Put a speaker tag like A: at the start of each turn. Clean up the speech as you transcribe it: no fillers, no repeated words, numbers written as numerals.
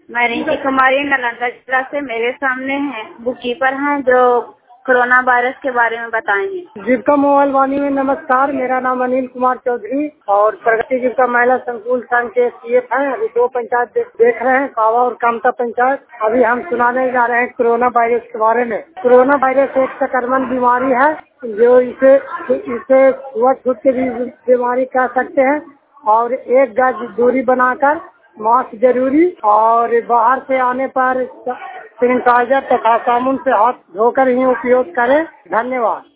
A: मैं रिंकी कुमारी नालंदा जिला से। मेरे सामने है बुक कीपर हैं जो कोरोना वायरस के बारे में बताएंगे।
B: जीविका मोबाइल वाणी में नमस्कार। मेरा नाम अनिल कुमार चौधरी और प्रगति जीविका महिला संकुल संघ के सीएफ हैं। अभी 2 पंचायत देख रहे हैं, कावा और कामता पंचायत। अभी हम सुनाने जा रहे हैं कोरोना वायरस के बारे में। कोरोना वायरस एक संक्रमण बीमारी है जो इसे छूट के भी बीमारी कह सकते हैं और 1 गज दूरी बनाकर मास्क जरूरी और बाहर से आने पर सैनिटाइजर तथा साबुन से हाथ धोकर ही उपयोग करें। धन्यवाद।